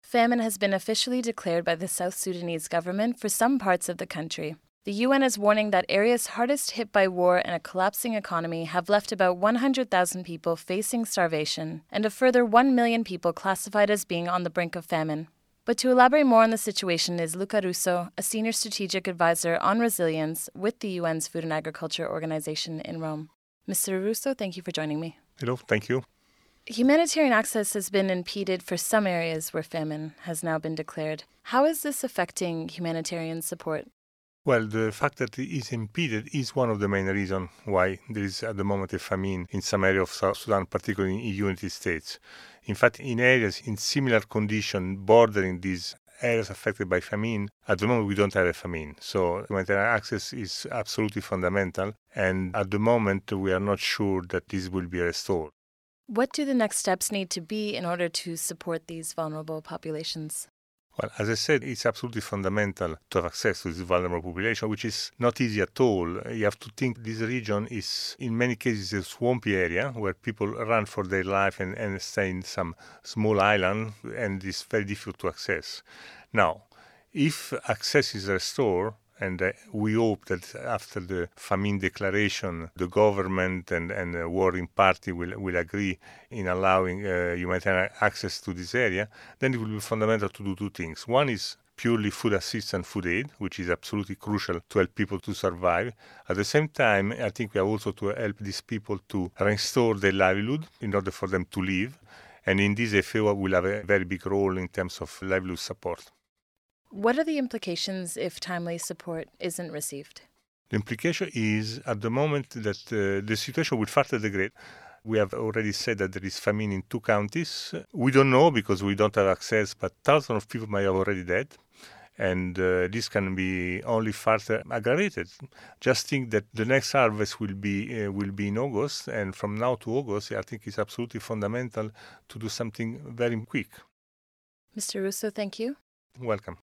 Famine has been officially declared by the South Sudanese government for some parts of the country. The UN is warning that areas hardest hit by war and a collapsing economy have left about 100,000 people facing starvation and a further 1 million people classified as being on the brink of famine. But to elaborate more on the situation is Luca Russo, a senior strategic advisor on resilience with the UN's Food and Agriculture Organization in Rome. Mr. Russo, thank you for joining me. Hello, thank you. Humanitarian access has been impeded for some areas where famine has now been declared. How is this affecting humanitarian support? Well, the fact that it is impeded is one of the main reasons why there is at the moment a famine in some areas of South Sudan, particularly in United States. In fact, in areas in similar condition bordering these areas affected by famine, at the moment we don't have a famine. So humanitarian access is absolutely fundamental, and at the moment we are not sure that this will be restored. What do the next steps need to be in order to support these vulnerable populations? Well, as I said, it's absolutely fundamental to have access to this vulnerable population, which is not easy at all. You have to think this region is, in many cases, a swampy area where people run for their life and stay in some small island, and it's very difficult to access. Now, if access is restored, and we hope that after the famine declaration, the government and the warring party will agree in allowing humanitarian access to this area, then it will be fundamental to do two things. One is purely food assistance, food aid, which is absolutely crucial to help people to survive. At the same time, I think we have also to help these people to restore their livelihood in order for them to live. And in this, FAO will have a very big role in terms of livelihood support. What are the implications if timely support isn't received? The implication is, at the moment, that the situation will further degrade. We have already said that there is famine in 2 counties. We don't know because we don't have access, but thousands of people may have already died. And this can be only further aggravated. Just think that the next harvest will be in August, and from now to August, I think it's absolutely fundamental to do something very quick. Mr. Russo, thank you. Welcome.